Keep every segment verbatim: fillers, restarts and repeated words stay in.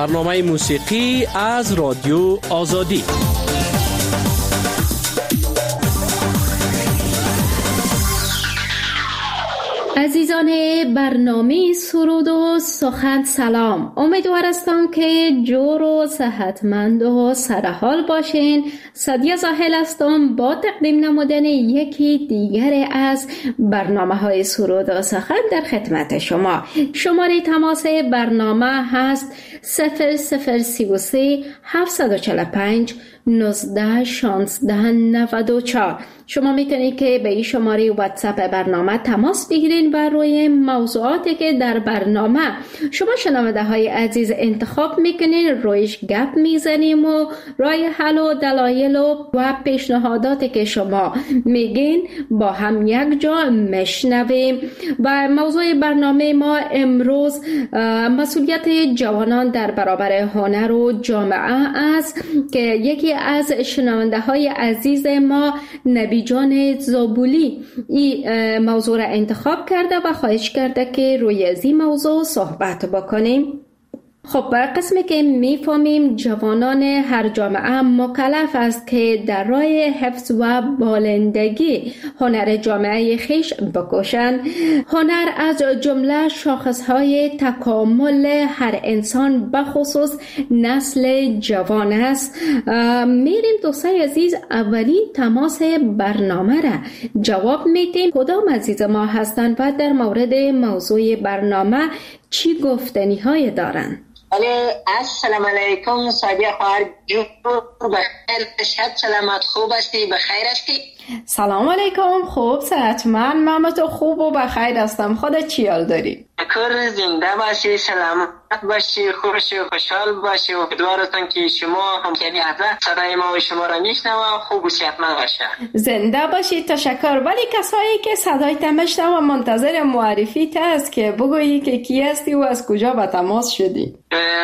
برنامه موسیقی از رادیو آزادی. عزیزان برنامه سرود و سخن سلام، امیدوار هستم که جور و صحتمند و سرحال باشین. سعدیه زاهل هستم با تقدیم نمودن یکی دیگر از برنامه های سرود و سخن در خدمت شما. شماره تماس برنامه هست صفر صفر سی و سه هفتصد و چهل و پنج نوزده شانزده نود و چهار. شما میتونید که به این شماره واتساپ برنامه تماس بگیرین و روی موضوعاتی که در برنامه شما شنونده های عزیز انتخاب میکنین رویش گپ میزنیم و رای حل و دلایل و پیشنهاداتی که شما میگین با هم یک جا میشنویم. و موضوع برنامه ما امروز مسئولیت جوانان در برابر هنر و جامعه است که یکی از شنونده های عزیز ما نبی جان زابولی این موضوع را انتخاب کرده و خواهش کرده که روی از این موضوع صحبت بکنیم. خب قسمی که میفهمیم جوانان هر جامعه مکلف است که در راه حفظ و بالندگی هنر جامعه خیش بکوشند. هنر از جمله شاخصهای تکامل هر انسان بخصوص نسل جوان است. میریم دوستای عزیز اولین تماس برنامه را جواب میدیم کدام عزیز ما هستند و در مورد موضوع برنامه چی گفتنی های دارند. السلام علیکم سعدیه خواهر جون، بخیر شب سلامت، خوب هستی؟ بخیر هستی؟ سلام علیکم، خوب صحتمند، من تو خوب و بخیر هستم. خودت چی حال داری؟ شکر، زنده باشی، سلامت باشی، خوش و خوشحال باشی و امیدوارم که شما هم که صدای ما و شما را میشنوم خوب و صحتمند باشه. زنده باشی، تشکر. ولی کسایی که صدای تمشنوم منتظر معرفی است که بگویی که کی هستی و از کجا به تماس شدی.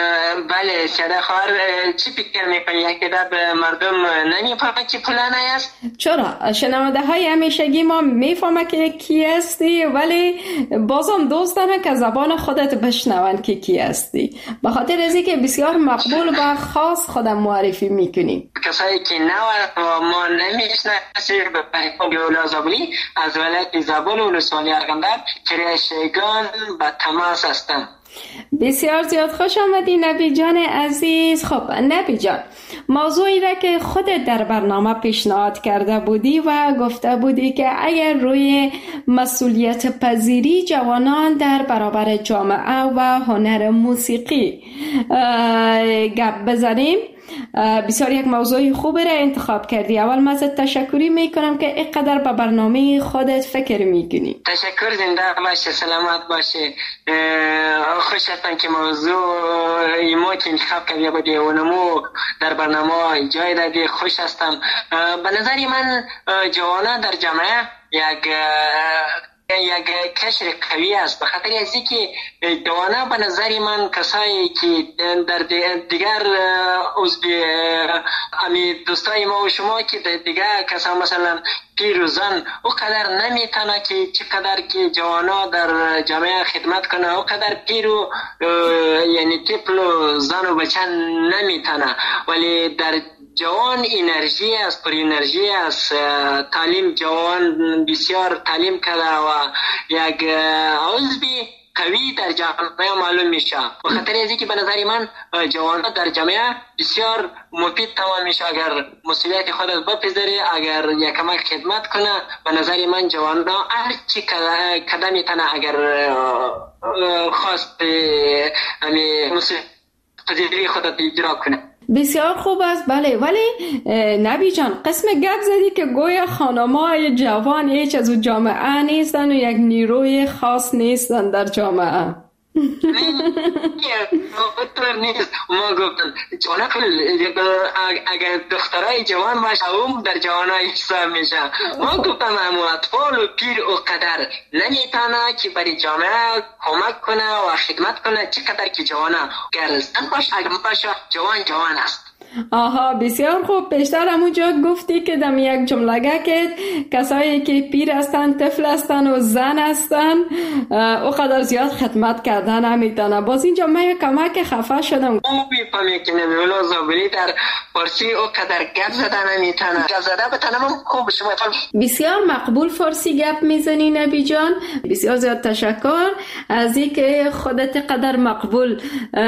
بله شده خواهر، چی فکر میکنی که در مردم نمیفهمه چی پلانه است؟ چرا؟ شنونده های همیشگی ما میفهمه که کی هستی ولی بازم دوست دارن که زبان خودت بشنون که کی هستی. به خاطر ازی که بسیار مقبول و خاص خودم معرفی میکنی. کسایی که نو و ما نمیشناسیم به پیام اولا زابلی از ولایت زابل و ولسوالی ارغنداب کریشگان به تماس هستم. بسیار زیاد خوش آمدی نبی جان عزیز. خب نبی جان، موضوعی را که خودت در برنامه پیشنهاد کرده بودی و گفته بودی که اگر روی مسئولیت پذیری جوانان در برابر جامعه و هنر موسیقی گپ بزنیم، بسیار یک موضوع خوبی را انتخاب کردی. اول من ازت تشکری میکنم که اینقدر به برنامه خودت فکر میکنی. تشکر، زنده باشه، سلامت باشه. خوش هستم که موضوع ما که انتخاب کردی بودی اونمو در برنامه جای دادی. خوش هستم. به نظر من جوانان در جامعه یک یک کشر قوی است، به خاطر از اینکه جوانان به نظر من کسایی که در دیگر عضو امی دوستای ما و شما که دیگر کسا مثلا پیر و زن او قدر نمیتونه که چقدر که جوانا در جامعه خدمت کنه او قدر پیر و یعنی طفل و زن و بچه نمیتونه، ولی در جوان انرژی است، پر انرژی است. تعلیم جوان بسیار تعلیم کرده و یک عضو قوی در جامعه معلوم میشه. به خاطر از اینکه به نظر من جوان در جامعه بسیار مفید تمام میشه اگر مسئولیت خودت بپذیری، اگر یکمک خدمت کنه. به نظر من جوان هر چی قدم میتونه اگر خواست همین مسئولیت پذیری خودت اجرا کنه. بسیار خوب است. بله، ولی نبی جان قسم گپ زدی که گویا خانم‌های جوان هیچ از جامعه نیستن و یک نیروی خاص نیستن در جامعه. اونطور نیست. ما گفتم جوان اگر دخترای جوان باشه هم در جوانای حساب میشه. ما گفتم اما اطفال و پیر و قدر نمیتونه که برای جامعه کمک کنه و خدمت کنه چقدر که جوانه. اگر زن باشه اگر باشه جوان جوان است. آها بسیار خوب. پیشتر همونجا گفتی که دم یک جملگه که کسایی که پیر هستن، طفل هستن و زن هستن او قدر زیاد خدمت کردن نمیتونه. باز اینجا من یک کمک خفه شدم. او بیفهمی که نبی الله زابلی در فارسی او قدر گپ زدن نمیتونه. گپ زده بتنم خوب شما بسیار مقبول فارسی گپ میزنی نبی جان. بسیار زیاد تشکر از اینکه خودت قدر مقبول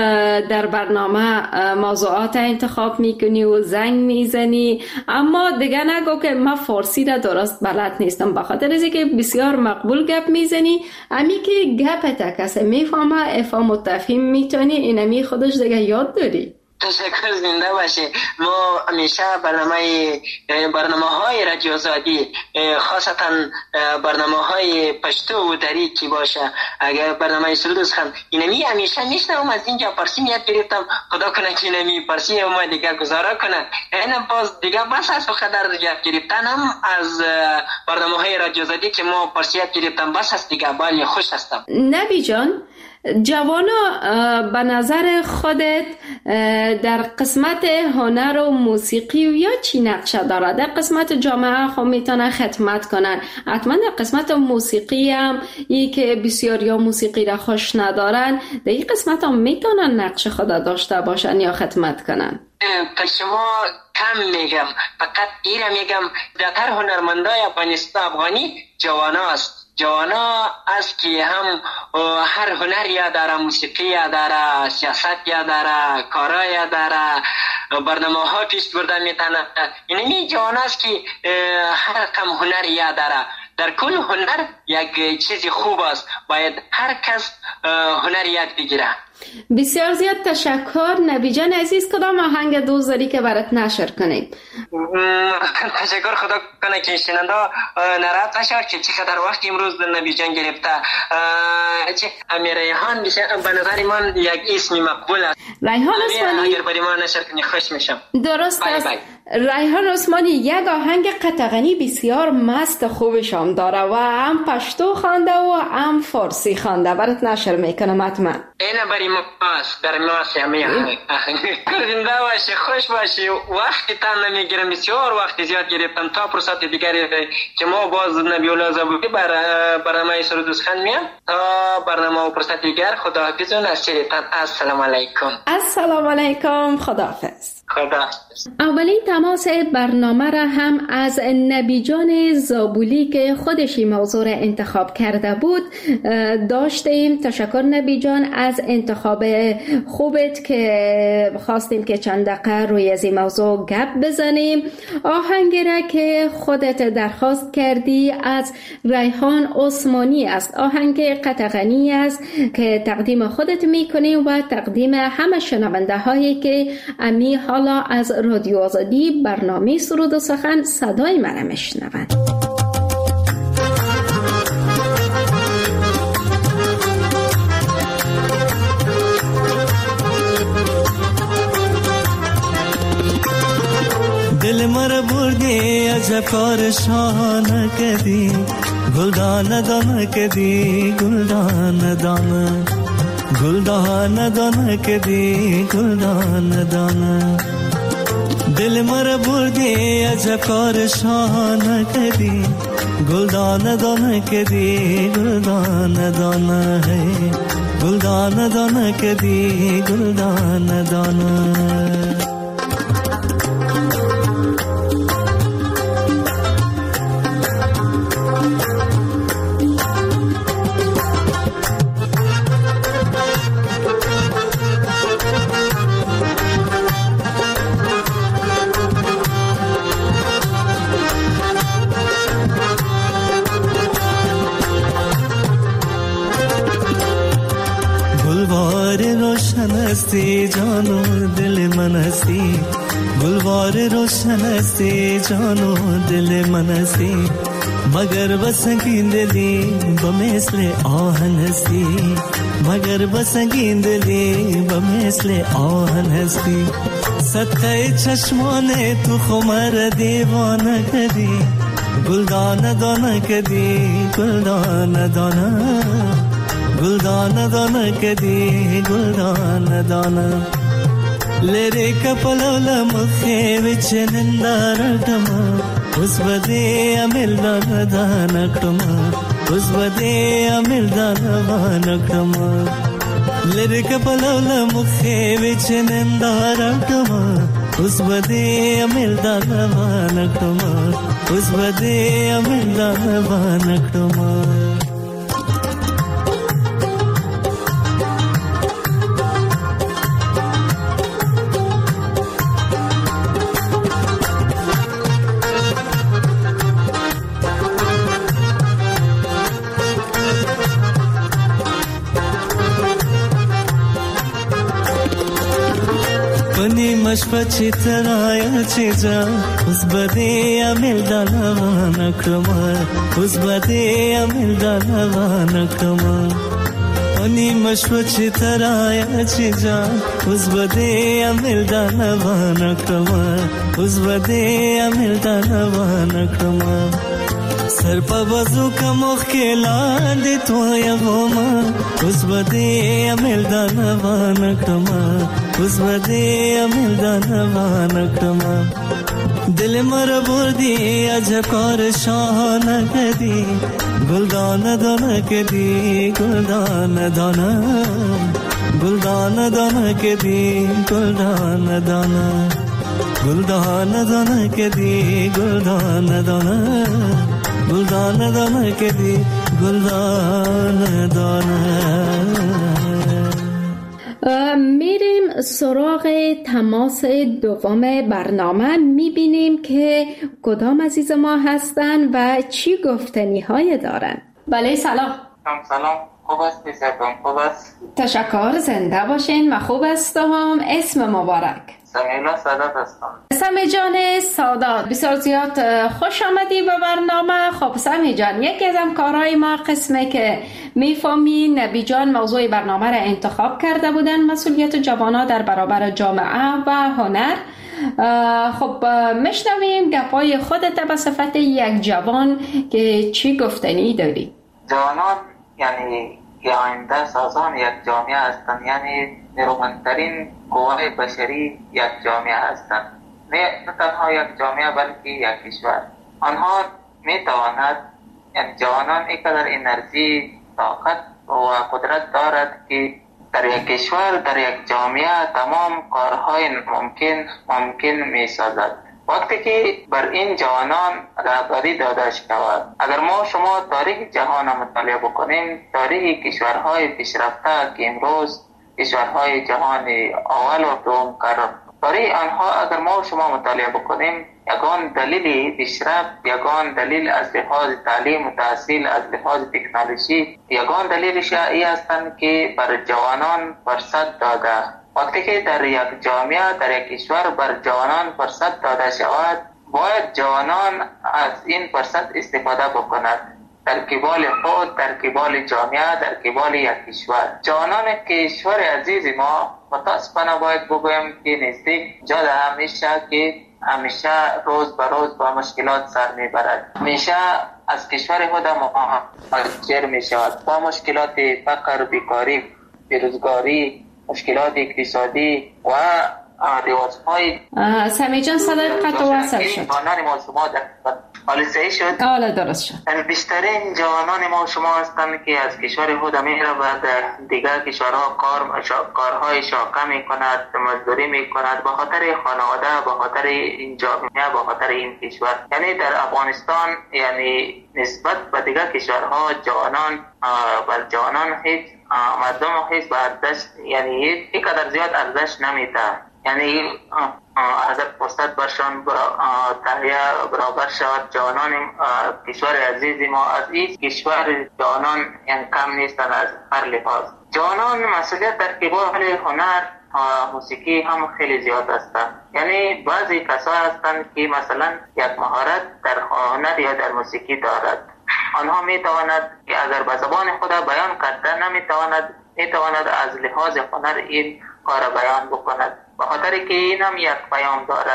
در برنامه موضوعات انتخاب میکنی و زنگ میزنی. اما دیگه نگو که من فارسی را درست بلد نیستم، بخاطر از اینکه بسیار مقبول گپ میزنی. امی که گپ تا کسی میفهمه افهام و تفهیم میتونی، اینمی خودش دیگه یاد داری. تشکر، زنده باشه. ما همیشه برنامه برنامه های رادیو آزادی، خاصتا برنامه های پشتو و دری کی باشه، اگر برنامه سرود سخن اینمی همیشه میشنوم. از اینجا پارسی یاد گرفتم. خدا کنه که اینمی پارسی ما دیگه گزاره کنه. این باز دیگه بس از قدر یاد گرفتنم از برنامه های رادیو آزادی که ما پارسی یاد گرفتم بس است دیگه. بالی خوش هستم. نبی جان، جوانا به نظر خودت در قسمت هنر و موسیقی و یا چی نقشه داره؟ در قسمت جامعه خب میتونن خدمت کنن، حتما در قسمت موسیقی هم ای که بسیاری ها موسیقی را خوش ندارن، در این قسمت هم میتونن نقش خود داشته باشن یا خدمت کنن. تا شما کم میگم، فقط ایره میگم زیادتر هنرمندای افغانستان افغانی جوانا است. جوانا است که هم هر هنر یا داره، موسیقی یا داره، سیاست یا داره، کارا یا داره، برنامه ها پیش برده میتونه. اینمی جوانا است که هر کم هنر یا داره. در کل هنر یک چیزی خوب است، باید هر کس هنر یاد بگیره. بسیار زیاد تشکر. نبی جان عزیز، کدام آهنگ دوست داری که برات نشر کنیم؟ تشکر. خدا کنه که شنونده ناراحت نشه که چقدر وقت امروز نبی جان گرفته. چه امیر ریحان به نظر من یک اسم مقبول است. ریحان عثمانی، اگر برای ما نشر کنی خوش میشم. درست است. ریحان عثمانی یک آهنگ قطغنی بسیار مست خوبش هم داره و هم پشتو خوانده و هم فارسی خوانده. برات نشر میکنم حتما. اینه برای ما است، برای ما است همه آهنگ. زنده باشی، خوش باشی. وقتی تان نمیگیرم، بسیار وقتی زیاد گرفتم. تا فرصت دیگری که ما باز نبی الله زابلی برنامه سرود و سخن میام. تا برنامه و فرصت دیگر خداحافظ و نصیرتان. السلام علیکم. السلام علیکم. خداحافظ. خداحافظ. اولین تماس برنامه را هم از نبی جان زابلی که خودش این موضوع را انتخاب کرده بود داشتیم. تشکر نبی جان از انتخاب خوبت که خواستیم که چند دقیقه روی از این موضوع گپ بزنیم. آهنگی را که خودت درخواست کردی از ریحان عثمانی است. آهنگ قطغنی است که تقدیم خودت میکنیم و تقدیم همه شنونده هایی که امی حالا از رادیو آزادی برنامه سرود و سخن صدای من میشنوند. دل مرا بردی از کار شانه کدی، گلدان دانه کدی، گلدان دانه، گلدان دانه کدی، گلدان دانه. دل مرا بردی از کار شانه کدی، گلدان دانه کدی، گلدان دانه ہے، گلدان دانه کدی، گلدان دانه. हस्ती जानो दिल मन हस्ती, गुलवार रोशन हस्ती जानो दिल मन हस्ती, मगर बसंगी दिली बमेसले आहन हस्ती, मगर बसंगी दिली बमेसले आहन हस्ती. सत्य चश्माने तू खुमर दीवाना कदी, गुलदान दाना कदी, गुलदान दाना, गुलदान दाना कदी, गुलदान दाना. Lirika palola mukhe vichenendaratama Usbade amildana danakama Usbade amildana vanakama Lirika palola mukhe vichenendaratama Usbade amildana vanakama Usbade amildana vanakama Mashpachi taraya chija Usbade amildana vanakama Usbade amildana vanakama Ani mashpachi taraya chija Usbade amildana vanakama Usbade amildana vanakama Sar pa bazuka mokh ke lande toya goma Usbade amildana vanakama Usbade amildana vanakama Dil mara burdi ajkar shahana kadi Guldana dana kadi Guldana dana Guldana dana kadi Guldana dana Guldana dana kadi Guldana dana Guldana dana kadi Guldana dana میریم سراغ تماس دوم برنامه. میبینیم که کدام عزیز ما هستن و چی گفتنی های دارن. بله سلام. سلام. خوب است بسیارم. خوب است. تشکر. زنده باشین و خوب هستم. اسم مبارک. سمیلا سادات هستم. سمی جان سادات، بسیار زیاد خوش آمدی به برنامه. خب سمی جان، یکی از همکارای ما قسمه که میفهمی نبی جان موضوع برنامه را انتخاب کرده بودن، مسئولیت جوانان در برابر جامعه و هنر. خب میشنویم گپای خودت به صفت یک جوان که چی گفتنی داری؟ جوانان یعنی که آینده سازان یک جامعه هستند، یعنی نیرومندترین قوای بشری یک جامعه هستند. نه تنها یک جامعه بلکه یک کشور. آنها می تواند، یعنی جوانان اینقدر انرژی، طاقت و قدرت دارد که در یک کشور، در یک جامعه تمام کارهای ممکن ممکن می سازد. وقتی که بر این جوانان رهبری داده شود، اگر ما شما تاریخ جهان مطالعه بکنیم، تاریخ کشورهای پیشرفته که امروز کشورهای جهان اول و دوم قرار برای آنها اگر ما شما مطالعه بکنیم، یگان دلیل پیشرفت، یگان دلیل از لحاظ تعلیم و تحصیل، از لحاظ تکنولوژی، یگان دلیلش این هستند که بر جوانان فرصت داده. وقتی که در یک جامعه، در یک کشور بر جوانان فرصت داده شود، باید جوانان از این فرصت استفاده بکنند در قبال خود، در قبال جامعه، در قبال یک کشور. جوانان کشور عزیز ما متاسفانه باید بگویم که نزدیک جا همیشه که همیشه روز به روز با مشکلات سر میبرد. همیشه از کشور خود مهاجر می شود با مشکلات فقر، بیکاری، بیروزگاری، مشکلات اقتصادی و ریاضهای. سمی جان صدای قطع وصل شد. جوانان ما شما در حال صحیح شد؟ حالا درست شد. بیشترین جوانان ما شما هستند که از کشور خود می رود دیگر کشورها کار کارهای شاقه می کند، مزدوری می کند، به خاطر خانواده، به خاطر این جامعه، به خاطر این کشور. یعنی در افغانستان یعنی نسبت به دیگر کشورها جوانان بر جوانان هیچ مردم هیچ به ارزش، یعنی یک قدر زیاد ارزش نمیده. یعنی اگر فرصت برشان تهیه برابر شود، جوانان کشور عزیز ما از این کشور جوانان یعنی کم نیستن از هر لحاظ. جوانان مسئولیت در قبال هنر، موسیقی هم خیلی زیاد هستند. یعنی بعضی کسا هستند که مثلا یک مهارت در هنر یا در موسیقی دارد، آنها می تواند که اگر به زبان خود بیان کرده نمی تواند، می تواند از لحاظ هنر این کار بیان بکند، به خاطر که این هم یک پیام دارد.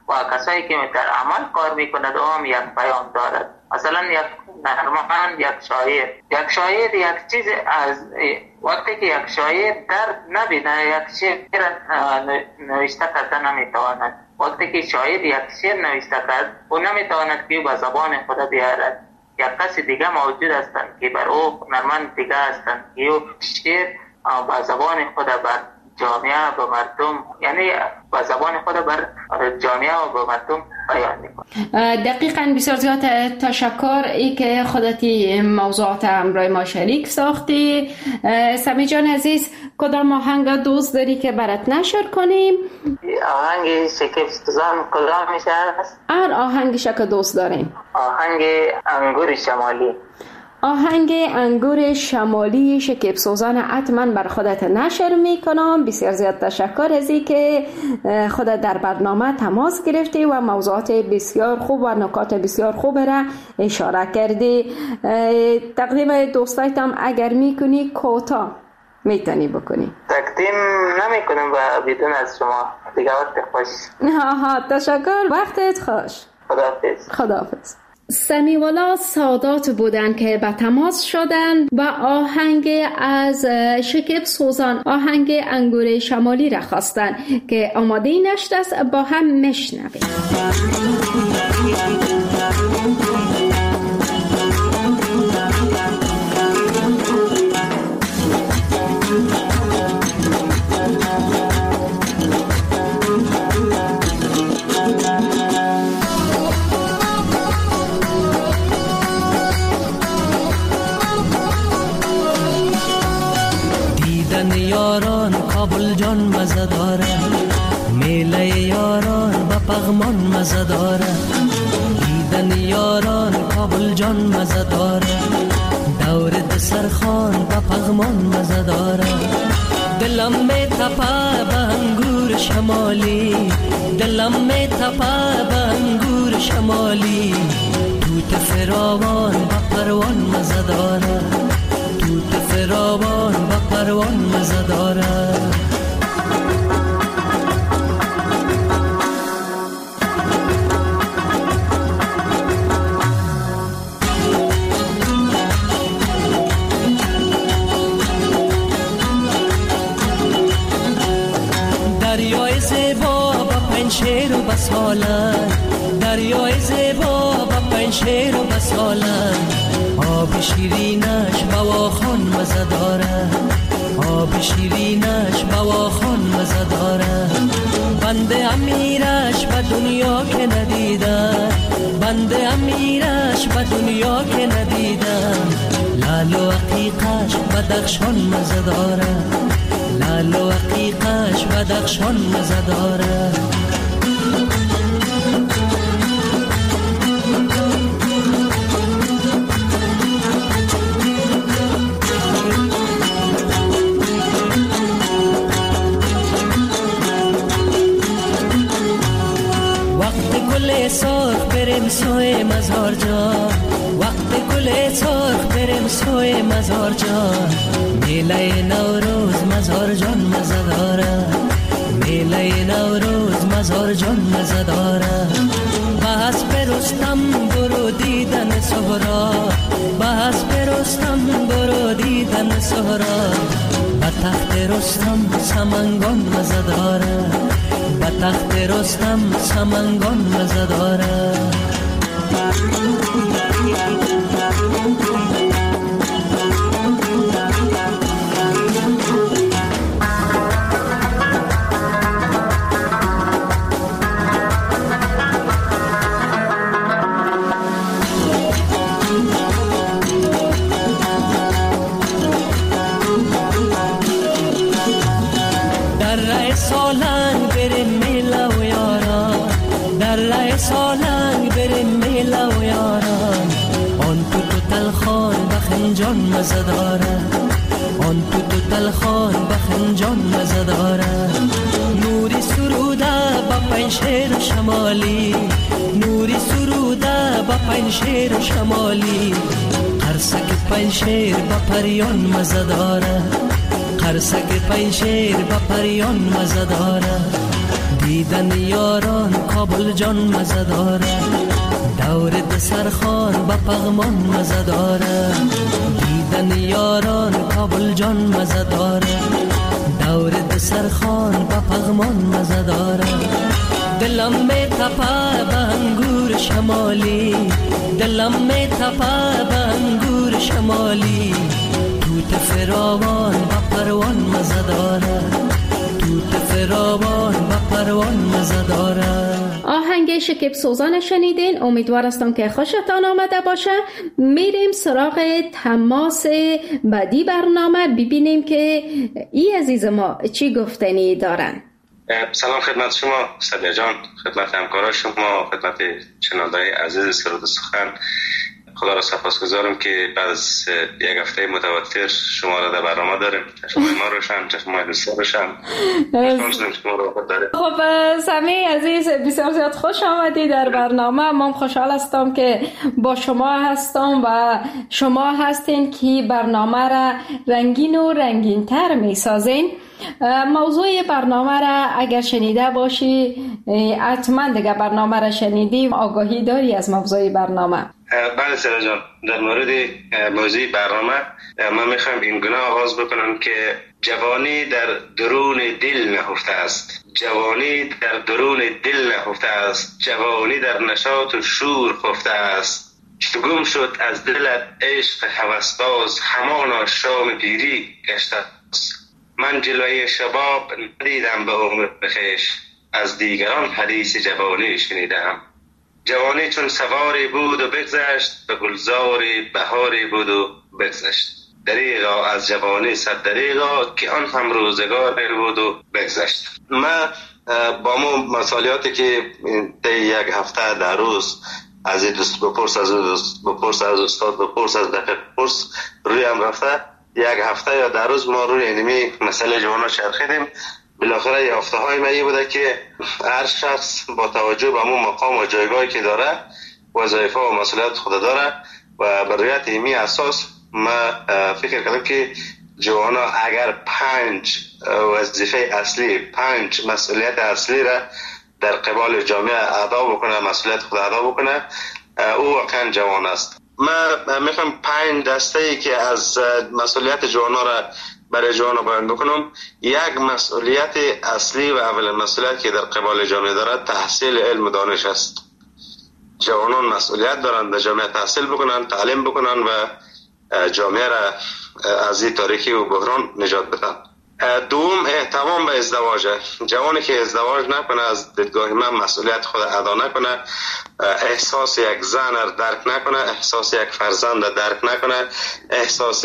و کسایی که در عمل کار میکند او هم یک پیام دارد. مثلا یک نرمخند، یک شاعر یک شاعر یک چیز از وقتی که یک شاعر درد نبینه یک شعر نوشته کرده نمیتواند. وقتی که شاعر یک شعر نوشته کرد او نمیتواند که به زبان خود بیارد. یک کسی دیگه موجود هستند که بر او هنرمند دیگه هستند که او شعر به زبان خود بر جامعه و مردم، یعنی با زبان خود بر جامعه و با مردم بیان میکنه. دقیقاً بسیار زیاد تشکر ای که خودتی موضوعات همراه ما شریک ساختی. سمی جان عزیز، کدام آهنگ دوست داری که برات نشر کنیم؟ آهنگ شکیب سوزان کدام میشه است؟ هر آهنگش که دوست داریم. آهنگ انگور شمالی. آهنگ انگور شمالی شکیب سوزان حتما بر خودت نشر میکنم. بسیار زیاد تشکر از این که خودت در برنامه تماس گرفتی و موضوعات بسیار خوب و نکات بسیار خوب را اشاره کردی. تقدیم دوستایت هم اگر میکنی کوتاه میتونی بکنی. تقدیم نمیکنم و بدون از شما. دیگه وقت خوش. ها تشکر، وقتت خوش. خداحافظ. خداحافظ. سمیوالا سادات بودن که به تماس شدن و آهنگ از شکیب سوزان، آهنگ انگور شمالی را خواستن که آماده نشد است. با هم میشنویم. یاران کابل جان مزه داره، میله یاران با پغمان مزه داره. دیدن یاران کابل جان مزه داره، دور دسرخان با پغمان مزه داره. دلم می تپه به انگور شمالی، دلم می تپه به انگور شمالی. توت فراوان با پروان مزه داره، توت فراوان با پروان مزه داره. دریای زیبا با پنشیر و بسالن، دریای زیبا با پنشیر و بسالن. آب شیرینش بواخان مزه داره، آب شیرینش بواخان مزه داره. بنده امیرش به دنیا که ندیدم، بنده امیرش به دنیا که ندیدم. لال و عقیقش بدخشان مزه داره، لال و عقیقش بدخشان مزه داره. سرخ بریم سوی مزار جان، وقت گل سرخ بریم سوی مزار جان. میله نوروز مزار جان مزه داره، میله نوروز مزار جان مزه داره. بس برستم برو دیدن سهرا، بس برستم برو دیدن سهرا. به تخت رستم سمنگان مزه داره، به تخت رستم سمنگان مزه داره. سالنگ بریم میله و یاران، در ره سالنگ بریم میله و یاران. آن تو تو تلخان بخنجان مزه داره، آن تو تو تلخان بخنجان مزه داره. نوری سروده با پنشیر شمالی، نوری سروده با پنشیر شمالی. قرصک پنشیر با پریان مزه داره، قرصک پنشیر با پریان مزه داره. دیدن یاران کابل جان مزه داره، دور دسترخوان با پغمان مزه داره. دیدن یاران کابل جان مزه داره، دور دسترخوان با پغمان مزه داره. دلم می تپه به انگور شمالی، دلم می تپه به انگور شمالی. توت فراوان با پروان مزه داره، توت فراوان با پروان مزه داره. آهنگ شکیب سوزان شنیدین. امیدوار هستم که خوشتان آمده باشه. میریم سراغ تماس بعدی برنامه، ببینیم که ای عزیز ما چی گفتنی دارن. سلام خدمت شما صدیقه جان، خدمت همکاران شما، خدمت شنونده‌های عزیز سرود سخن. خدا را سپاسگزارم که بعد از یک هفته متواتر شما را در برنامه داریم. شما ما روشن، شما دوست روشن. خب سمی عزیز، بسیار زیاد خوش آمدی در برنامه. من خوشحال هستم که با شما هستم و شما هستین که برنامه را رنگین و رنگین تر می سازین. موضوع برنامه را اگر شنیده باشی، حتما دیگه برنامه را شنیدیم، آگاهی داری از موضوع برنامه. بله سر جان، در مورد موضوع برنامه من میخوام این گونه آغاز بکنم که جوانی در درون دل نهفته است، جوانی در درون دل نهفته است، جوانی در نشاط و شور خفته است. چو گم شد از دلت عشق هوسباز، همانا شام پیری گشته است. من جلوه شباب ندیدم به عمر بخیش، از دیگران حدیث جوانی شنیدم. جوانی چون سواری بود و بگذشت، به گلزار بهاری بود و بگذشت. دریغا از جوانی صد دریغا، که آن هم روزگار بود و بگذشت. من با مو مسئولیاتی که طی یک هفته در روز از این دوست بپرس، از دوست بپرس، از استاد بپرس، از دقیق بپرس روی هم رفته، یک هفته یا در روز ما روی اینمی مسئله جوانا چرخیدیم. بالاخره یافته های من بوده که هر شخص با توجه به همون مقام و جایگاهی که داره، وظایفه و مسئولیت خود داره و بر رویت ایمی اساس ما فکر کردم که جوانا اگر پنج وظیفه اصلی، پنج مسئولیت اصلی را در قبال جامعه ادا بکنه، مسئولیت خود ادا بکنه، او واقعا جوان است. من میخوام پنج دسته ای که از مسئولیت جوانا را برای جوانا بیان بکنم. یک مسئولیت اصلی و اول مسئولیت که در قبال جامعه دارد تحصیل علم و دانش است. جوانان مسئولیت دارند در جامعه تحصیل بکنند، تعلیم بکنند و جامعه را از این تاریکی و بحران نجات بدن. دوم احتمام به ازدواج. جوانی که ازدواج نکنه، از دیدگاه من مسئولیت خود ادا نکنه، احساس یک زن را درک نکنه، احساس یک فرزند را درک نکنه، احساس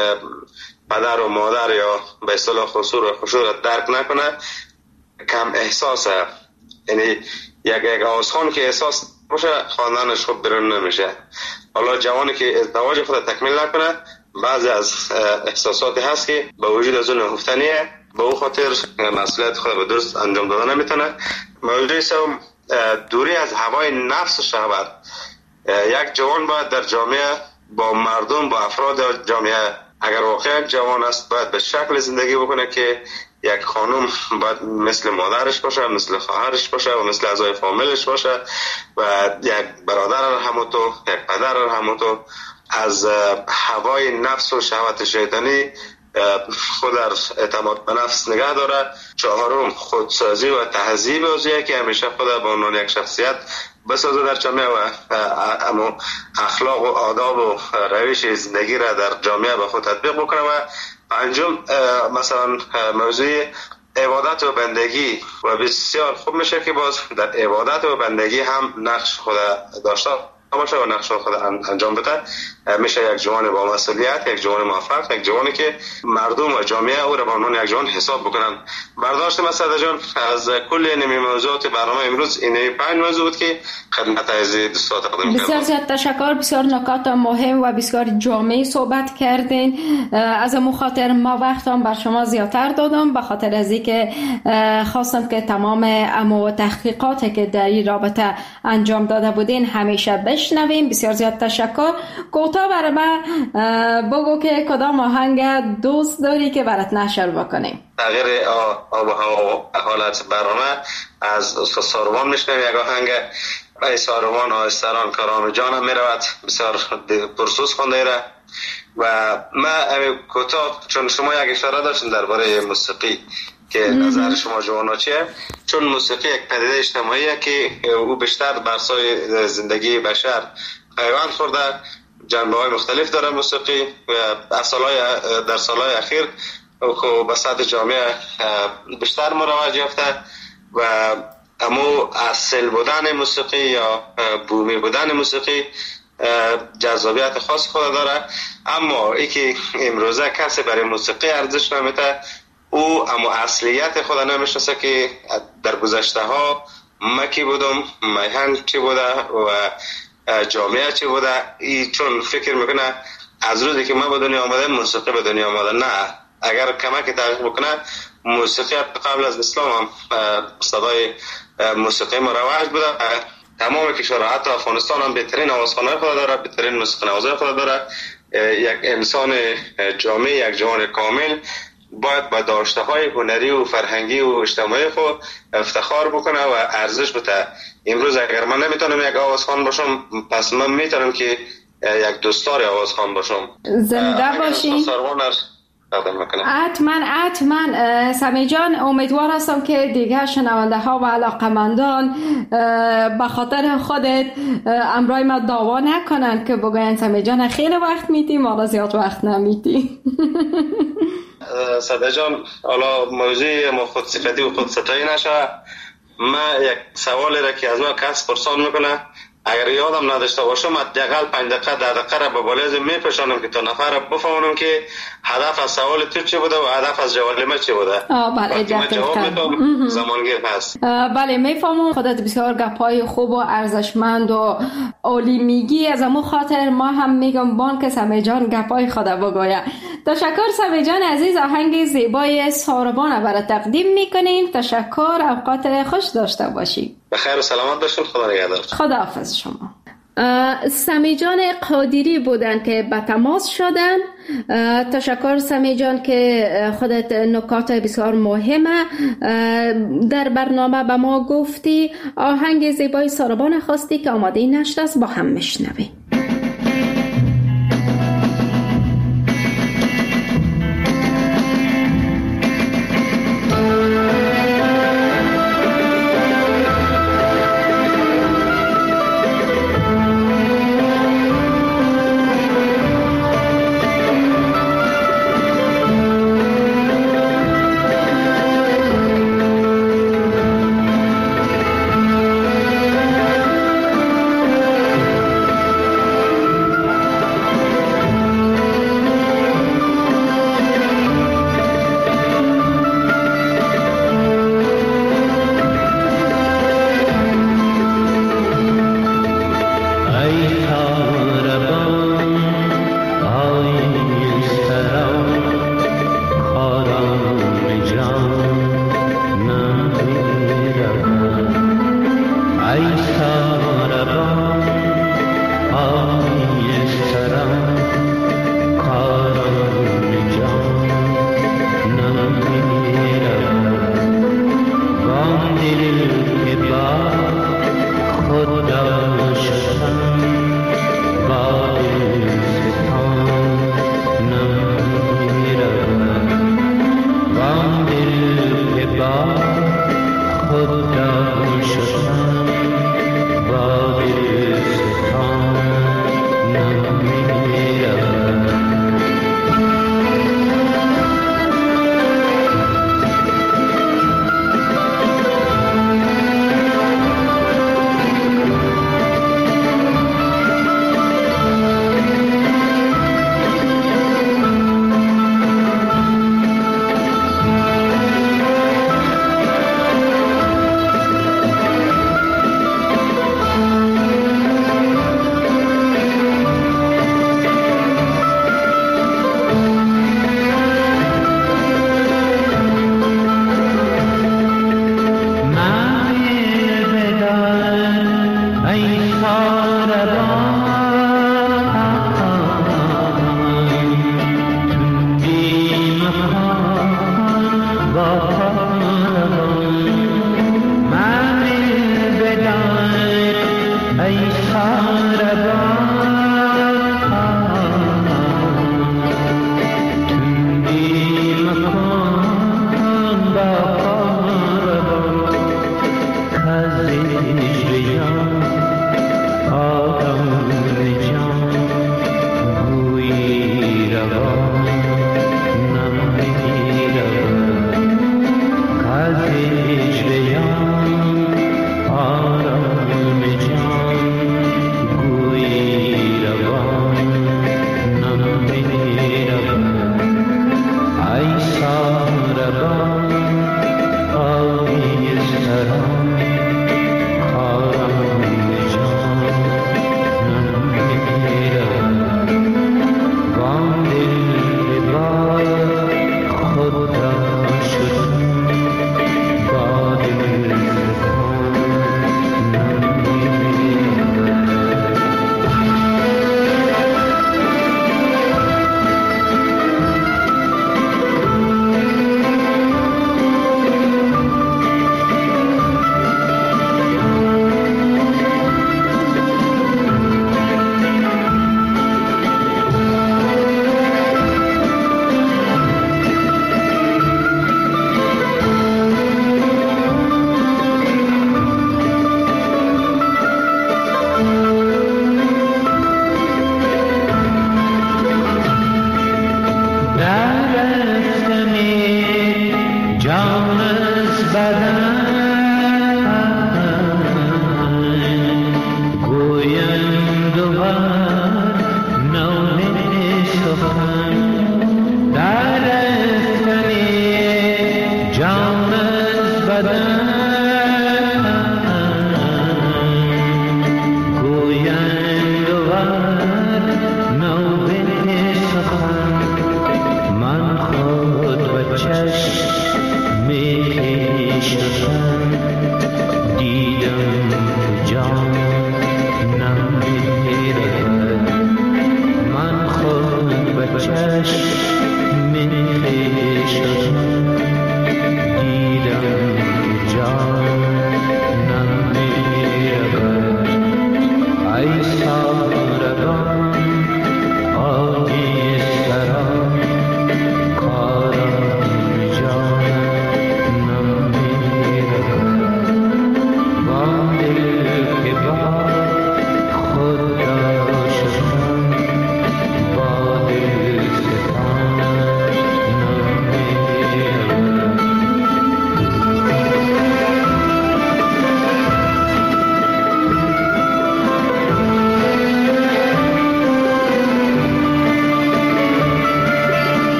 پدر و مادر یا به اصطلاح خسور و خشور را درک نکنه، کم احساس، یعنی یک یک آسان که احساس باشه خواندنش خوب برون نمیشه. حالا جوانی که ازدواج خود تکمیل نکنه، بعضی از احساساتی هست که با وجود از اون نهفتنیه، به او خاطر مسئولیت خود به درست انجام دادن نمیتونه. موضوع سوم دوری از هوای نفس و شهوت. یک جوان باید در جامعه با مردم، با افراد جامعه، اگر واقعا جوان است، باید به شکل زندگی بکنه که یک خانم باید مثل مادرش باشه، مثل خواهرش باشه و مثل اعضای فامیلش باشه و یک برادر همونطور، یک پدر همونطور. از هوای نفس و شهوت شیطانی خود در اعتماد به نفس نگه داره. چهارم خودسازی و تهذیب اوضاعی که همیشه خود به عنوان یک شخصیت بسازه در جامعه و اخلاق و آداب و روش زندگی را در جامعه به خود تطبیق بکنه. و پنجم مثلا موضوع عبادت و بندگی و بسیار خوب میشه که باز در عبادت و بندگی هم نقش خود داشته باشه و نقش خود انجام بده. میشه یک جوان با مسئولیت، یک جوان موفق، یک جوانی که مردم و جامعه او را به عنوان یک جوان حساب بکنن. برداشت مسعود جان از کل نمی موضوعات برنامه امروز این پنج موضوع بود که خدمت عزیز دوستان تقدیم کردم. بسیار زیاد تشکر، بسیار نکات مهم و بسیار جامع صحبت کردین. از امو خاطر ما وقتم بر شما زیادتر دادم، به خاطر از اینکه خواستم که تمام امو تحقیقاتی که در این رابطه انجام داده بودین همیشه بشنویم. بسیار زیاد تشکر. کوتاه برای من بگو که کدام آهنگ دوست داری که برات نشر بکنیم. تغییر آب و هوا حالت برنامه از استاد ساروان میشنویم. یک آهنگ ای ساروان آهستران کارام جانم میرود، بسیار پرسوز خونده را. و من کوتاه، چون شما یک اشاره داشتین درباره موسیقی که نظر شما جوانا چیه، چون موسیقی یک پدیده اجتماعیه که او بیشتر بر سای زندگی بشر پیوند خورده، جنبه های مختلف داره موسیقی و در سالهای اخیر به سطح جامعه بیشتر مروج یافته و امو اصل بودن موسیقی یا بومی بودن موسیقی جذابیت خاص خود داره. اما ای که امروزه کسی برای موسیقی ارزش نمیده، او اما اصلیت خود نمیشناسه که در گذشته ها مکی بودم، میهن چی بوده و جامعه چی بوده. ای چون فکر میکنه از روزی که ما به دنیا آمده موسیقی به دنیا آمده. نه، اگر کمک تحقیق بکنه موسیقی قبل از اسلام هم صدای موسیقی مروج بوده. تمام کشورها حتی افغانستان هم بهترین آوازخوانای خود داره، بهترین موسیقی نوازای خود داره. یک انسان جامع، یک جوان کامل باید با داشته های هنری و فرهنگی و اجتماعی خود افتخار بکنه و ارزش بده. امروز اگر من نمیتونم یک آوازخوان باشم، پس من میتونم که یک دوستدار آوازخوان باشم. زنده باشین. حتما حتما سمی جان، امیدوار هستم که دیگه شنونده ها و علاقمندان به خاطر خودت امرای ما دعوا نکنن که بگوین سمی جان خیلی وقت میدی، ما زیاد وقت نمیدی. صده جان، حالا موضوع ما خود صفتی و خود ستایی نشه. من یک سوالی را که از ما کس پرسان میکنه، اگر یادم نداشته باشم حداقل پنج دقیقه ده دقیقه را به بالای میپشانم که تا نفر را بفهمونم که هدف از سوال تو چی بوده و هدف از جواب ما چی بوده. بله، جواب میدم زمانگیر هست. بله میفهمم. خودت بسیار گپای خوب و ارزشمند و عالی میگی. از امو خاطر ما هم میگم بان که سمی جان گپای خود بگوید. تشکر سمی جان عزیز. آهنگ زیبای ساروان برای تقدیم میکنیم. تشکر. اوقات خوش داشته باشی. بخیر و سلامت باشین. خدا نگهدار. خداحافظ شما. سمی جان قادری بودن که به تماس شدن. تشکر سمی جان که خودت نکات بسیار مهمه در برنامه به ما گفتی. آهنگ زیبای ساروان خواستی که آماده نشر است، با هم میشنویم.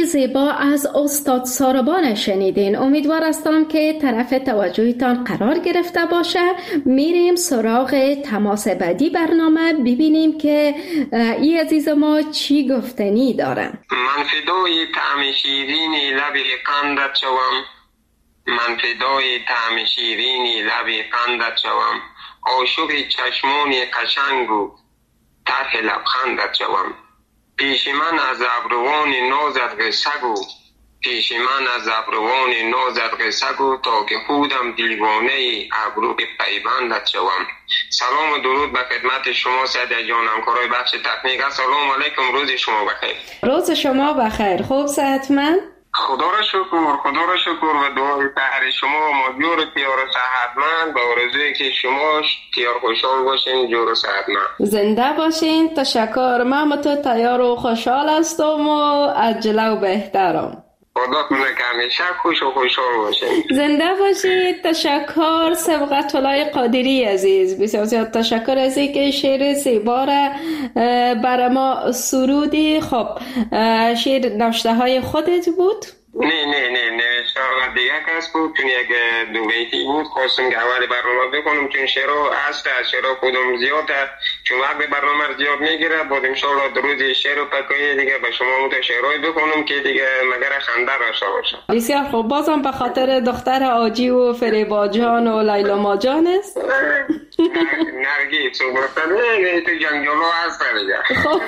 زیبا از استاد ساربان شنیدین. امیدوار هستم که طرف توجهتان قرار گرفته باشه. میریم سراغ تماس بعدی برنامه ببینیم که ای عزیز ما چی گفتنی دارن. من فدای طعم شیرین لب قندت شوم، من فدای طعم شیرین لب قندت شوم، عاشق چشمان قشنگ و طرح لبخندت شوم. پیش من از ابروان نازت قصه گو، پیش من از ابروان نازت قصه گو، تا که خودم دیوانه ابرو پیوندت شوم. سلام و درود به خدمت شما سعید جان، همکارای بخش تکنیک. السلام علیکم، روز شما بخیر. روز شما بخیر. خوب صحتمند؟ خدا را شکر، خدا را شکر و دعای تهر شما و ما جور تیار و صحتمند و آرزوی که شما تیار خوشحال باشین، جور و صحتمند. زنده باشین. تشکر. من تو تیار و خوشحال هستم و عجله و بهترم. خدا کنه که همیشه خوش و خوشحال باشین. زنده باشید. تشکر سبقت الله قادری عزیز، بسیار زیاد تشکر از اینکه شعر زیبا را برای ما سرودی. خب شعر نوشته های خودت بود؟ نه نه نه نوشته ها دیگه کس بود، چون یک دو بیتی بود. خواستم که اول برنامه بکنم چون شعر هست، شعر خودم زیاده، چون وقت برنامه زیاد میگیره. بعد انشاءالله در روز شعر و پکایی دیگه به شما مت شعرهای بکنم که دیگه مگر خنده داشته باشه. بسیار خوب. بازم به خاطر دختر آجی و فریبا جان و لیلا ما جان است. نرگی تو گفتنه تو جنگلو هست دیگه. خب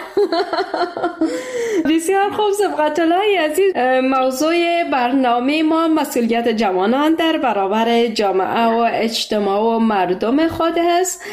بسیار خوب سبقت الله عزیز. موضوع برنامه ما مسئولیت جوانان در برابر جامعه و اجتماع و مردم خود است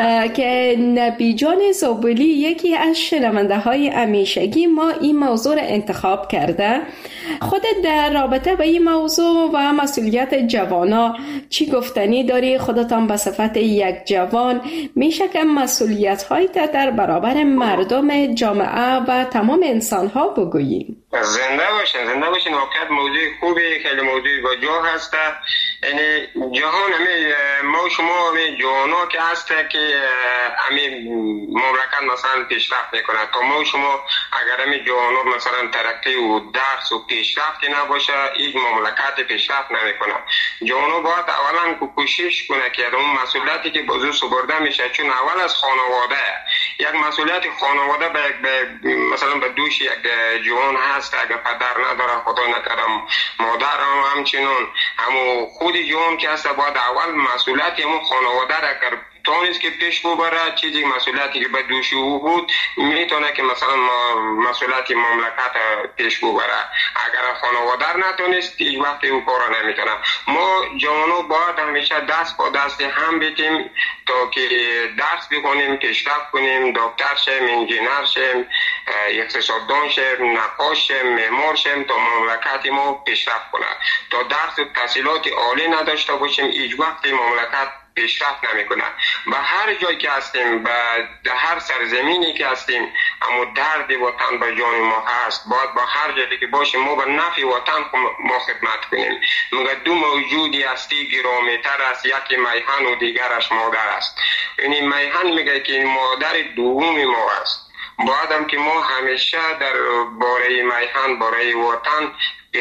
که نبی جان زابلی یکی از شنونده های همیشگی ما این موضوع را انتخاب کرده. خودت در رابطه با این موضوع و مسئولیت جوانان چی گفتنی داری؟ خودتان به صفت یک جوان میشه که مسئولیت هایی در برابر مردم جامعه و تمام انسان ها بگوییم؟ زنده باشین، زنده باشین. واقعا موضوع خوبه، خیلی موضوع با جا هسته. یعنی جهان همه ما شما همه جوانا که هسته که همه مملکت مثلا پیشرفت میکنه. تا ما شما اگر همه جوانا مثلا ترقی و درس و پیشرفتی نباشه، این مملکت پیشرفت نمیکنه. جوانا باید اولا کوشش کنه که اون مسئولیتی که بازو سپرده میشه، چون اول از خانواده یک مسئولیت خانواده به, به مثلا به دوش یک جوان هست. اگر پدر نداره خدا نکرم مادر هم همچنان، همو خود جوان که هست باید اول مسئولیت همون خانواده را کرد تونست که پیش ببره. چیزی مسئولیتی که به دوش او بود میتونه که مثلا مسئولیت مملکت پیش ببره. اگر خانواده نتونست هیچ وقت او کارا نمیتونه. ما جوانو باید همیشه دست با دست هم بیتیم تا که درس بخونیم، پیشرفت کنیم، دکتر شیم، انجینر شیم، اقتصاددان شیم، نقاش شیم، معمار شیم، تا مملکت ما پیشرفت کنه. تا درس و تحصیلات عالی نداشته باشیم هیچ وقت مملکت پیشرفت نمیکنه. به هر جایی که هستیم، به هر سرزمینی که هستیم، اما درد وطن به جان ما هست. باید با هر جایی که باشیم ما به نفع وطن ما خدمت کنیم. مگر دو موجودی هستی گرامی‌تر است، یکی میهن و دیگرش مادر است. یعنی میهن میگه که مادر دوم ما است. باید هم که ما همیشه در باره میهن، باره وطن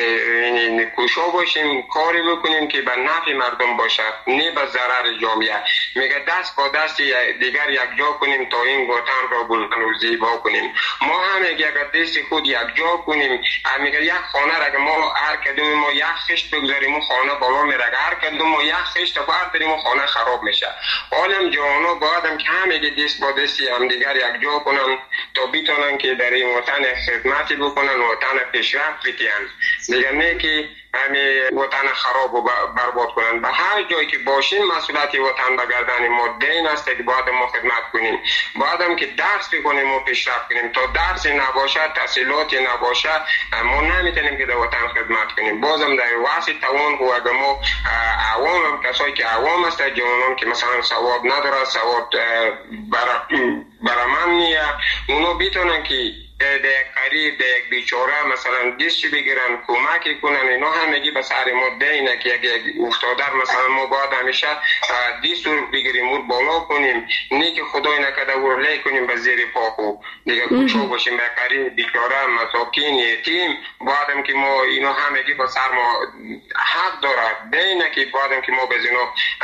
یعنی کوشا باشیم، کاری بکنیم که به نفع مردم باشه، نه به ضرر جامعه. میگه دست با دست دیگر یک جا کنیم تا این وطن را بلند و زیبا کنیم. ما هم اگر دست خود یک جا کنیم، میگه یک خانه را که ما هر کدوم ما یک خشت بگذاریم اون خانه بالا میره، هر کدوم ما یک خشت برداریم اون خانه خراب میشه. حالم جوانا بایدم که همه دست با دستی هم دیگر یک جا کنن تا بیتونن که در این وطن خدمتی بکنن، وطن پیشرفت بکنن. دیگر نه که همه وطن خراب و برباد کنن. به هر جایی که باشیم مسئولیت وطن به گردن ما دین است که باید ما خدمت کنیم. باید هم که درس بکنیم و پیشرفت کنیم. تا درس نباشه، تحصیلات نباشه، ما نمیتونیم که در وطن خدمت کنیم. بازم در واسه توان و اگر ما عوام هم کسایی که عوام است، جوانان که مثلا سواد نداره، سواد برامن نیه، اونا بیتونن که در قریب در یک بیچاره مثلا دستش بگیرن کمک کنن، اینا همگی به سر ما دینه که یک افتادر مثلا ما باید همیشه دست رو بگیریم و بالا کنیم، نه که خدای نکرده ورله کنیم به زیر پاکو دیگه کوچو باشیم به قریب بیچاره مساکین یتیم. بعدم که ما اینا همگی به سر ما حق داره دینه که بعدم که ما به اینا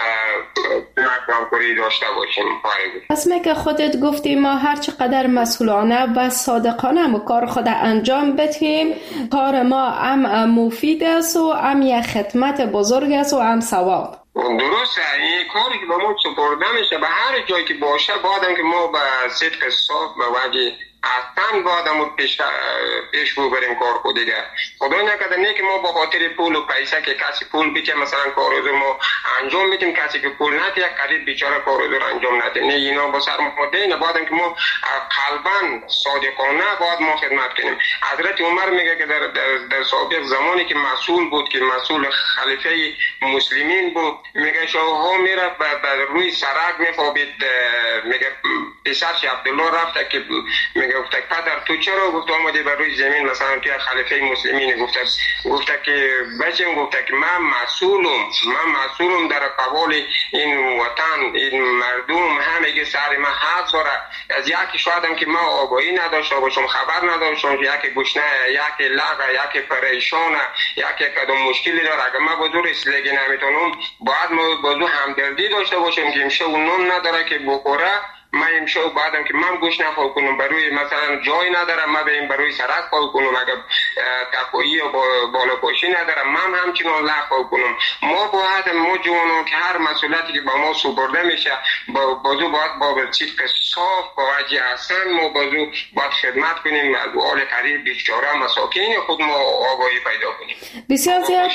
کمک کنی داشته باشیم. اسمه که خودت گفتی ما هر چقدر مسئولانه و صادقانه کار خود انجام بدهیم، کار ما هم مفید است و هم یک خدمت بزرگ است و هم ثواب. درسته، این کاری که به ما سپرده میشه به هر جایی که باشه بعدم که ما به صدق صاف به وجه اصلا باید پیش پیش ببریم کار خود دیگه. خدای نکرده نه که ما با خاطر پول و پیسه که کسی پول بیچه مثلا کارو ما انجام میدیم، کسی که پول نده یک قریب بیچاره کارو رو انجام نده، نه اینا با سر ما دینه. بعدم که ما قلبا صادقانه باید ما خدمت کنیم. حضرت عمر میگه که در در, در سابق زمانی که مسئول بود که مسئول خلیفه مسلمین بود، میگه شاهها میره بر روی سرک میخوابید، میگه پسرش عبدالله رفته که میگه گفته پدر تو چرا گفت آمدی بر روی زمین مثلا توی خلیفه مسلمین؟ گفته گفته که بچم گفته که من مسئولم، من مسئولم در قبال این وطن، این مردم همه سر من حق داره. از یکی شایدم که من آگاهی نداشته باشم، خبر نداشتم، یکی گشنه، یکی لغه، یکی پریشانه، یکی کدام مشکلی داره، اگر من بزرگ اسلگی نمیتونم باید ما بزرگ همدردی داشته باشم که امشه و نون نداره که بخوره. من امشب بعدم که من گوش نخواه کنم بروی مثلا جای ندارم، من بریم بروی سرک خواه کنم، اگر تقویی و بالا پاشی ندارم من همچنان لغ خواه کنم. ما باید ما جوانو که هر مسئولیتی که با ما سپرده میشه بازو باید با صدق صاف با وجه احسن ما بازو باید خدمت کنیم، از آل قریب بیچاره مساکین خود ما آگاهی پیدا کنیم. بسیار زیاد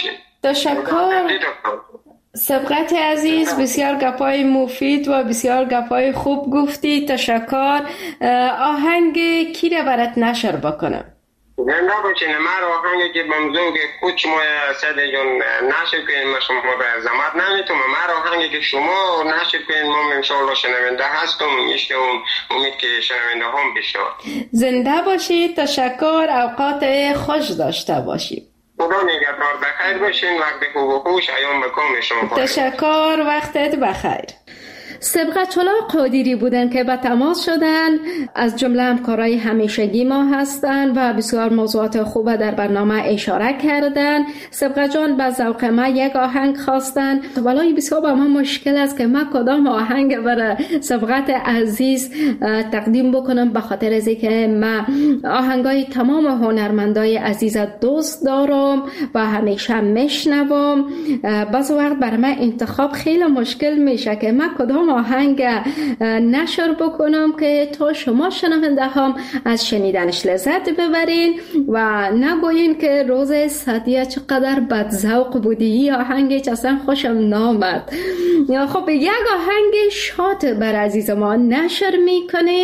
تشکر سبقت عزیز، بسیار گپای مفید و بسیار گپای خوب گفتی. تشکر. آهنگ کی را برات نشر بکنم؟ زنده باشین. من آهنگی که بمزوگ کوچ ما سده جون نشر کنیم، ما شما به زحمت نمیتونم. من آهنگی که شما نشر کنیم ما انشاءالله شنونده هستم، میشه امید که شنونده هم بشنوند. زنده باشید. تشکر. اوقات خوش داشته باشید. خدا نگهدار. بخیر باشین. وقت خوب و خوش ایام بکام شما. تشکر. وقتت بخیر. سبقت چلا قادری بودن که به تماس شدن، از جمله همکارای همیشگی ما هستند و بسیار موضوعات خوب در برنامه اشاره کردن. سبقت جان به ذوق ما یک آهنگ خواستن، ولی بسیار با ما مشکل است که ما کدام آهنگ برای سبقت عزیز تقدیم بکنم، به خاطر از اینکه ما آهنگای تمام هنرمندای عزیز دوست دارم و همیشه میشنوم. بعض وقت برای من انتخاب خیلی مشکل میشه که ما کدام آهنگ نشر بکنم که تو شما شنونده هم از شنیدنش لذت ببرین و نگوین که روز سعدیه چقدر بدذوق بودی، این آهنگ اصلا خوشم نامد. خب یک آهنگ شاد بر عزیز ما نشر میکنیم،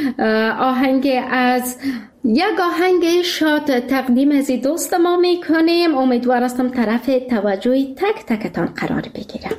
آهنگ از یک آهنگ شاد تقدیم از دوست ما میکنیم. امیدوارم طرف توجهی تک تکتان قرار بگیرم.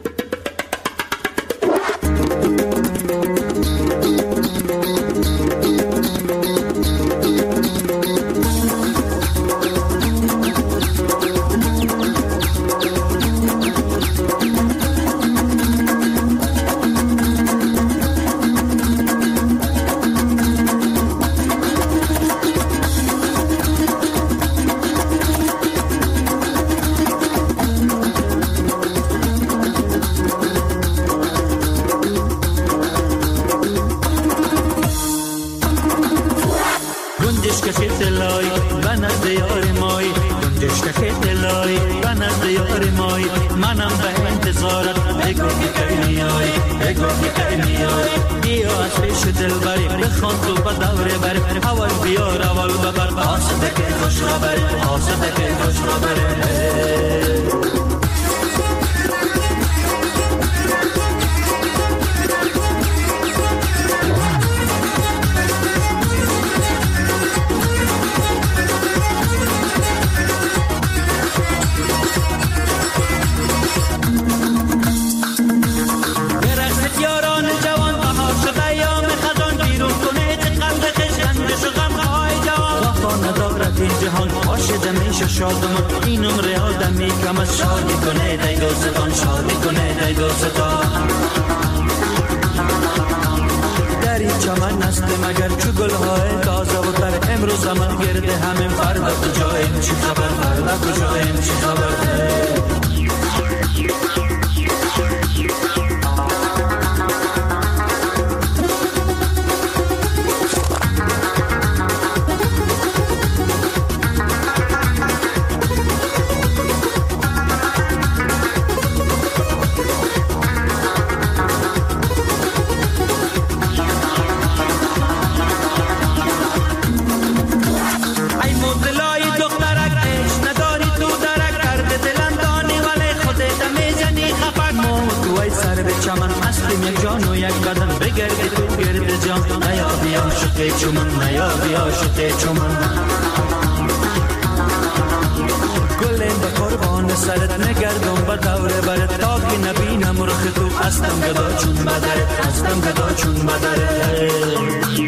جوان بهار شده یا خزان بیرون کنه قلب خشن شغم های جوان شادم این عمر آدمی کم از شادی کنه دی دوستان شادی کنه دی دوستان در این چمن است مگر چو گلهای تازه و تر امروز من گرده همین فردا کجاییم چی خبر فردا کجاییم چی خبر چومن نیا بیا شده چومن گلیم به قربان سرت نگردم با دوره برت تا که نبینم رخ تو هستم گدا چون بدرت هستم گدا چون بدرت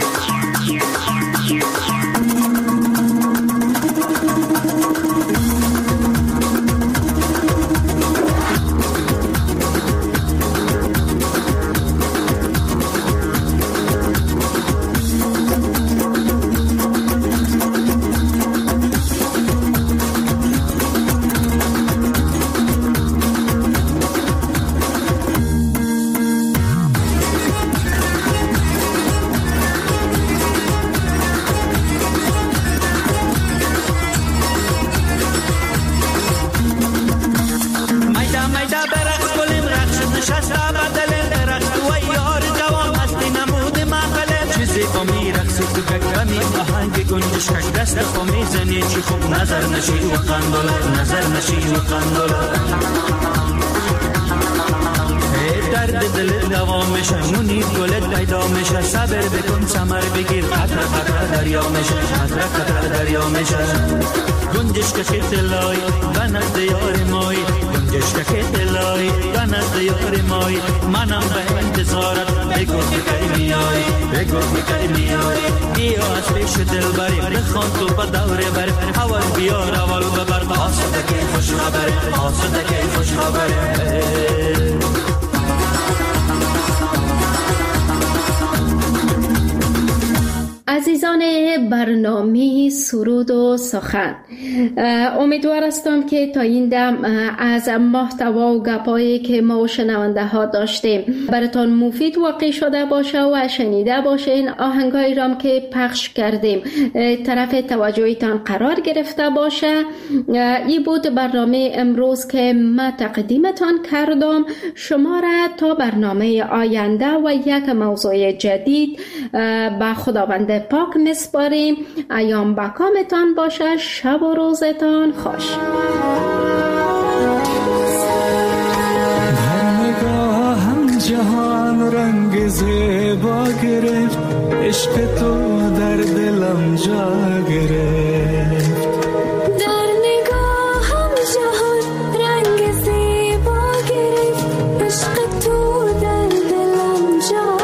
نظر نشی و قندوله نظر نشی و قندوله درد دل دوام میشه منیر گلت پیدا میشه صبر بکن ثمر بگیر قطره قطره دریا میشه قطره قطره دریا میشه گنجش که دلای بنت یار مای گنجش که دلای بنت یار مای منم به انتظارت بگو که میای بگو که میای بیا از پیش دل بری بخوان تو با دوره بر اول بیار اول ببر آسوده که خوش خبره آسوده که خوش خبره عزیزان برنامه سرود و سخن، امیدوار هستم که تا این دم از محتوا و گپایی که ما و شنونده ها داشتیم براتون مفید واقع شده باشه و شنیده باشین. آهنگایی رام که پخش کردیم طرف توجهتان قرار گرفته باشه. این بود برنامه امروز که ما تقدیمتان کردم. شما را تا برنامه آینده و یک موضوع جدید به خداوند پاک مسپاریم. ایام بکامتان باشه، شب و روزتان خوش. در نگاهم جهان رنگ زیبا گرفت، عشق تو در دلم جا گرفت. در نگاهم جهان رنگ زیبا گرفت، عشق تو در دلم جا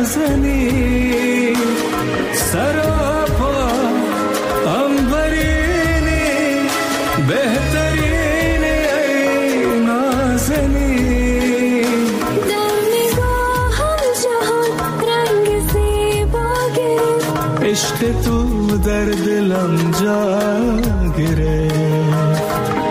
نازنین سراپا انبرینی بهترین ای نازنین در نگاهم جهان رنگ زیبا گرفت عشق تو در دلم جا گرفت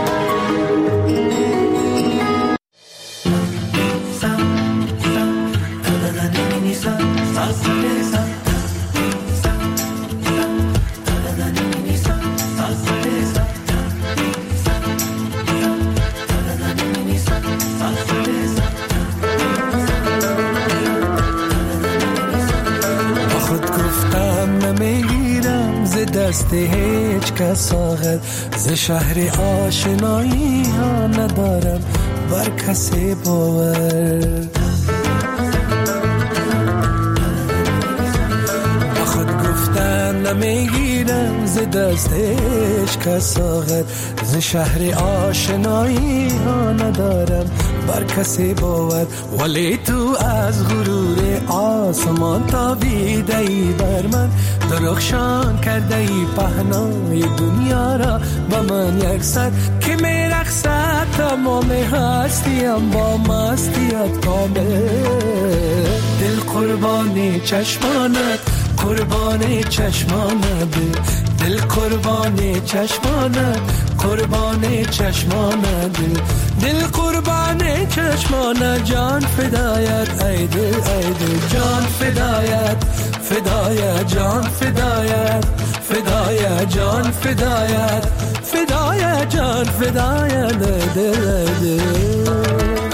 دست هیچ کس آخر ز شهر آشنایی ها ندارم بر کسی باور با خود گفتن نمیگیرم ز دست هیچ کس آخر ز شهر آشنایی ها ندارم بر کسی باور ولی تو از غرور آسمان تابیده ای بر من درخشان کرده ای پهنای دنیا را با من یک سر که میرقصد تمام هستیم با مستیت کامل دل قربانی چشمانت قربانی چشمانت دل قربانی چشمانت قربانی چشمانت دل قربانی چشمانت جان فدایت ای دل ای دل جان فدایت فدایت جان فدایت فدایت جان فدایت فدایت جان فدایت دل دل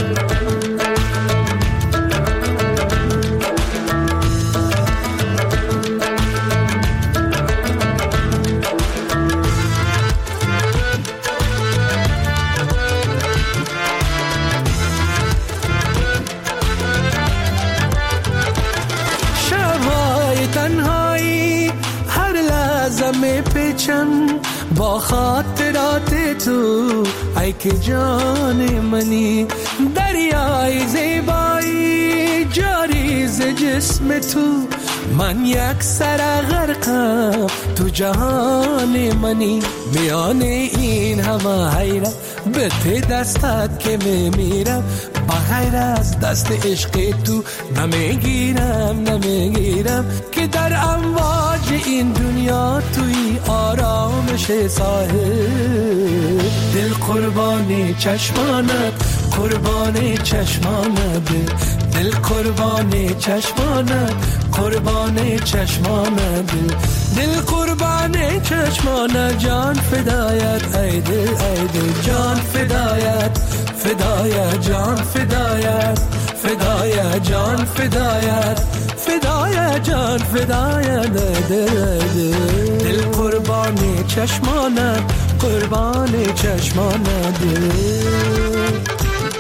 با خاطرات تو ای که جان منی دریای زیبایی جاری ز جسم تو من یک سر غرقم تو جهان منی میان این همه حیرت به ته دستت که میمیرم بغیر از دست عشق تو نمیگیرم نمیگیرم که در امواج این دنیا توی آرامش ساحل دل قربانی چشمانت قربانی چشمانت دل قربانی چشمانت قربانی چشمانت دل قربانی چشمانت جان فدایت ای دل ای دل جان فدایت فدایت جان فدایت فدایت جان فدایت فدایت جان فدایت دل دل دل قربانی چشمانت قربانی چشمانت دل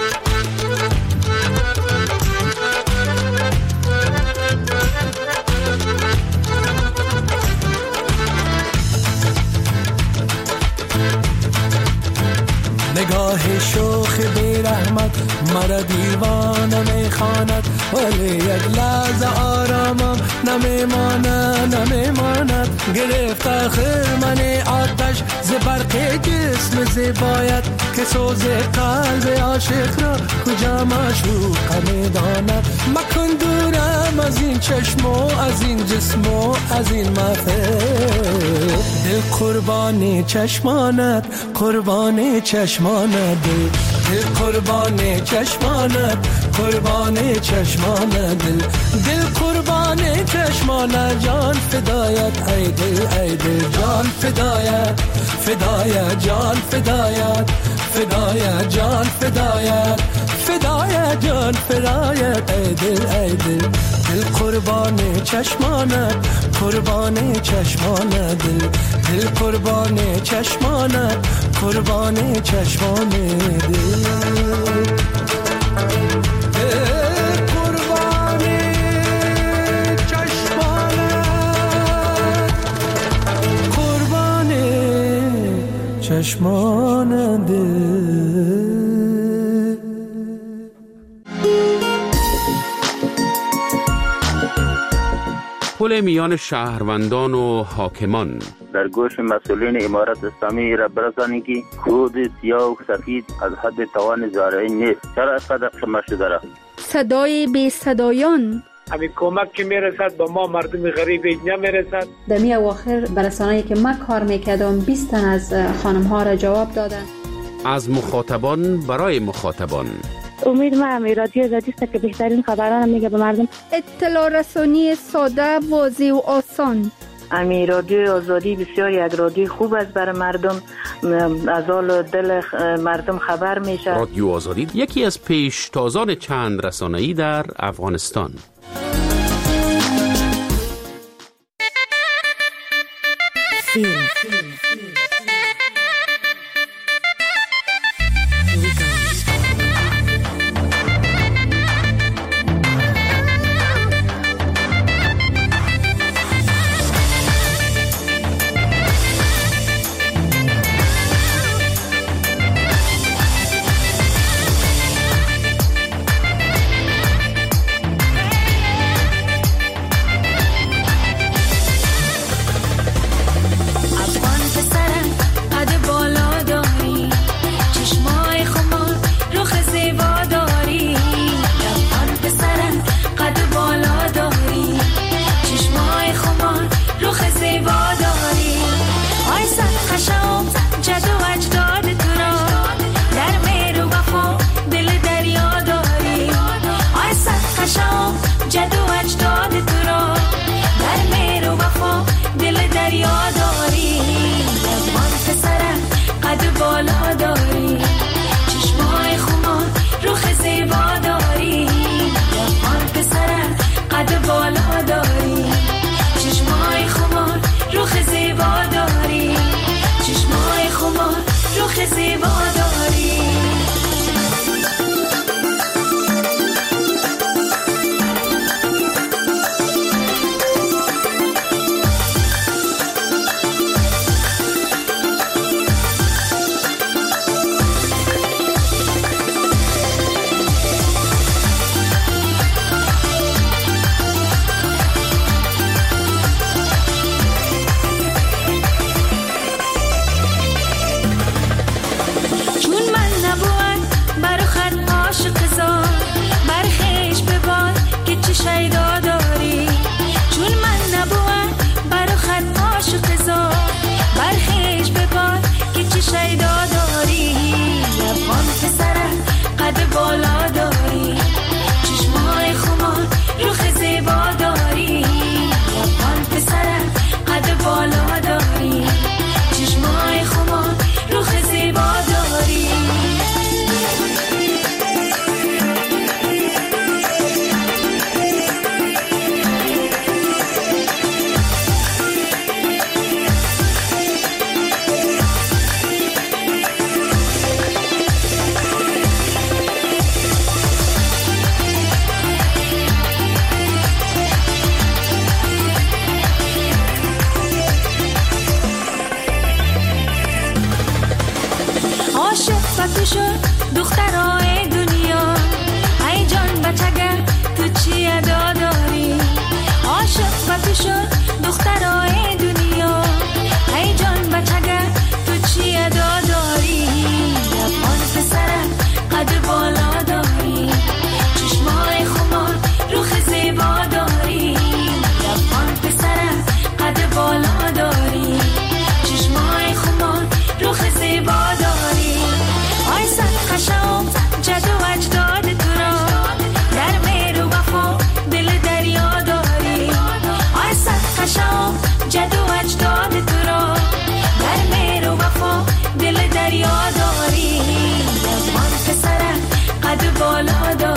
نگاه شوخ بی رحمت مرا دیوانه میخواند ولی یک لحظه آرامم نمیماند نمیماند گرفت آخر من آتش ز برق جسم زیبایت که سوز قلب عاشق را کجا معشوق میداند مکن دورم از این چشم و از این جسم و از این محفل دل قربانی چشمانت قربانی چشمانت دل قربانی چشمانت قربانی چشمانت دل دل قربانی چشمانت جان فدایت ای دل ای دل جان فدایت فدایت جان فدایت فدایت جان فدایت فدایت جان فدایت ای دل ای دل دل قربانی چشمانت قربانی چشمانت دل دل قربانی چشمانت قربانی چشمانت دل چشمان دل پل میان شهروندان و حاکمان. در گوش مسئولین امارت اسلامی را برسانید که خود سیاه و سفید از حد توان زارعی نیست. چرا از قدر شما شده را؟ صدای بی صدایان. همین کمک که میرسد با ما مردم غریب نمیرسد. در می اواخر برسانه‌ای که من کار میکردم بیست تن از خانم ها را جواب دادن. از مخاطبان برای مخاطبان. امید ما امی رادیو آزادی است که بهترین خبران میگه به مردم. اطلاع رسانی ساده، واضح و آسان. امی رادیو آزادی بسیار یک رادیو خوب است برای مردم، از حال دل مردم خبر میشه. رادیو آزادی یکی از پیشتازان چند رسانه‌ای در افغانستان. فیلم. دریا داری، من پسرم قد بالا داری.